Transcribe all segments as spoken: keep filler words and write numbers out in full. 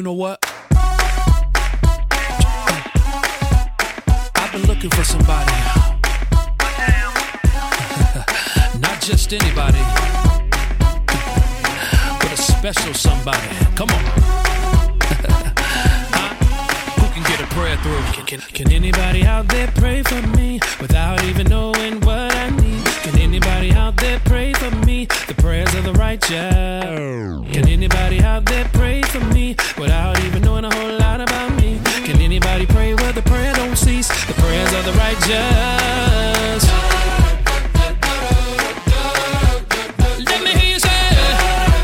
know what? I've been looking for somebody. Not just anybody, but a special somebody. Come on. Huh? Who can get a prayer through? Can, can, can anybody out there pray for me without even knowing what I need? Can anybody out there pray for me? The prayers of the righteous. Can anybody out there pray for me without even knowing a whole lot about me? Can anybody pray where the prayer don't cease? The prayers of the righteous. Let me hear you say it.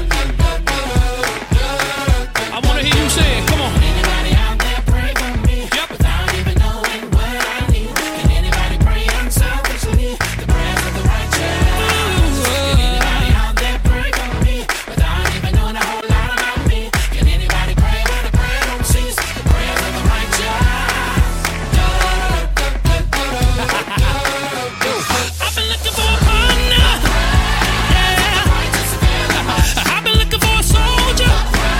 I wanna hear you say it. Come on. Can anybody out there pray for me? Yep. Without even knowing what I need? Can anybody pray unselfishly? The prayers of the righteous. Can anybody out there pray for me without even knowing a whole lot about me? Can anybody pray where the prayer don't cease? The prayers of the righteous. I've been looking for a partner. Yeah. I've been looking for a soldier.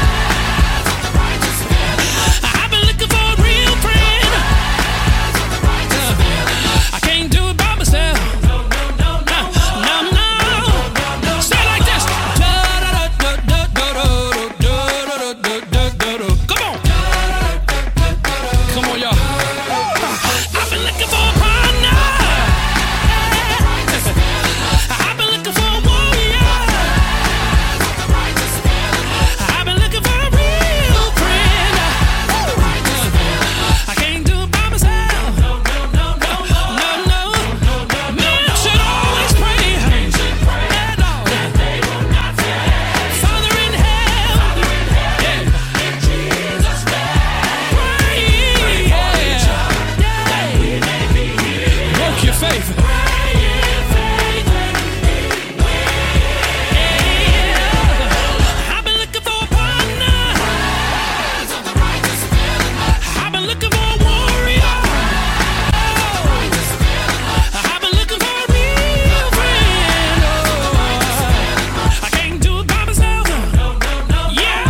I've been looking for a real friend. I can't do it by myself. No, no, no, no, no. Say it like this. Come on. Come on, y'all. I've been looking for a partner. I've been looking for a warrior. I've been looking for a real friend. I can't do it by myself. No, no, no, no, no, no. Men should always pray. Yeah, Lord. Father in hell. Yeah. Pray. Yeah. Work your faith. I've been looking for a partner. I've been looking for a warrior. I've been looking for a real friend. I can't do it by myself. Yeah.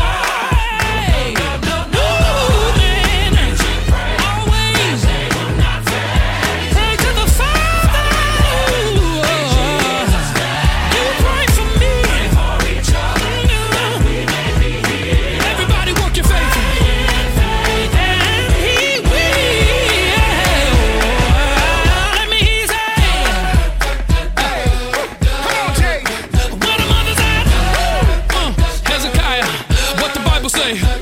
Moving. Always. Pray to the Father. You pray for me. Everybody work your faith. And he will. Let me hear you say. Where the mothers at? Uh, Hezekiah, what the Bible say?